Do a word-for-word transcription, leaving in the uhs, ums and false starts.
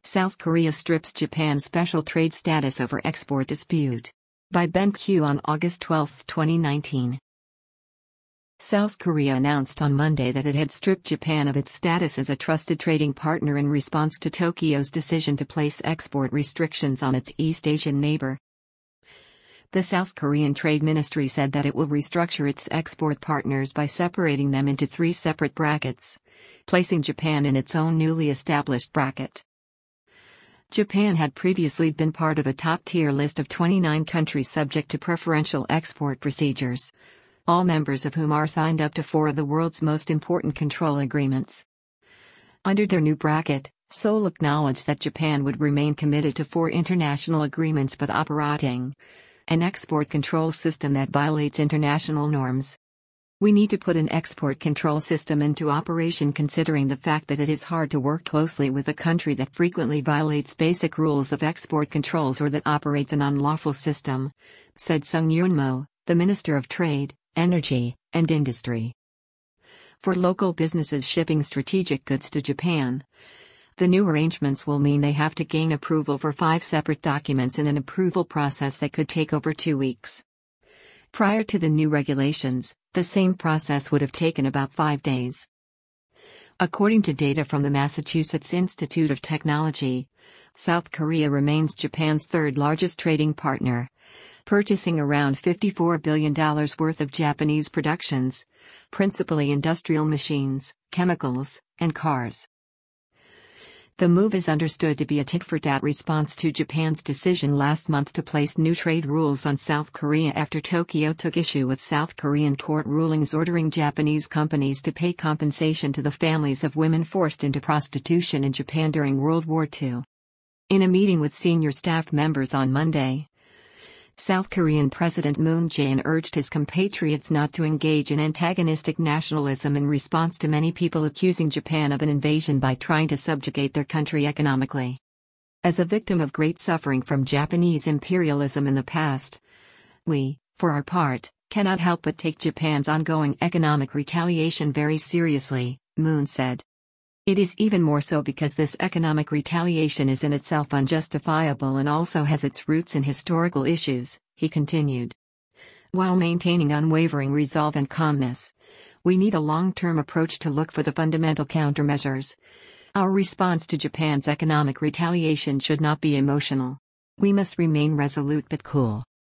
South Korea strips Japan special trade status over export dispute. By Ben Q on August twelfth, twenty nineteen. South Korea announced on Monday that it had stripped Japan of its status as a trusted trading partner in response to Tokyo's decision to place export restrictions on its East Asian neighbor. The South Korean Trade Ministry said that it will restructure its export partners by separating them into three separate brackets, placing Japan in its own newly established bracket. Japan had previously been part of a top-tier list of twenty-nine countries subject to preferential export procedures, all members of whom are signed up to four of the world's most important control agreements. Under their new bracket, Seoul acknowledged that Japan would remain committed to four international agreements but operating an export control system that violates international norms. We need to put an export control system into operation considering the fact that it is hard to work closely with a country that frequently violates basic rules of export controls or that operates an unlawful system, said Sung Yoon-mo, the Minister of Trade, Energy, and Industry. For local businesses shipping strategic goods to Japan, the new arrangements will mean they have to gain approval for five separate documents in an approval process that could take over two weeks. Prior to the new regulations, the same process would have taken about five days. According to data from the Massachusetts Institute of Technology, South Korea remains Japan's third largest trading partner, purchasing around fifty-four billion dollars worth of Japanese productions, principally industrial machines, chemicals, and cars. The move is understood to be a tit-for-tat response to Japan's decision last month to place new trade rules on South Korea after Tokyo took issue with South Korean court rulings ordering Japanese companies to pay compensation to the families of women forced into prostitution in Japan during World War Two. In a meeting with senior staff members on Monday, South Korean President Moon Jae-in urged his compatriots not to engage in antagonistic nationalism in response to many people accusing Japan of an invasion by trying to subjugate their country economically. As a victim of great suffering from Japanese imperialism in the past, we, for our part, cannot help but take Japan's ongoing economic retaliation very seriously, Moon said. It is even more so because this economic retaliation is in itself unjustifiable and also has its roots in historical issues, he continued. While maintaining unwavering resolve and calmness, we need a long-term approach to look for the fundamental countermeasures. Our response to Japan's economic retaliation should not be emotional. We must remain resolute but cool.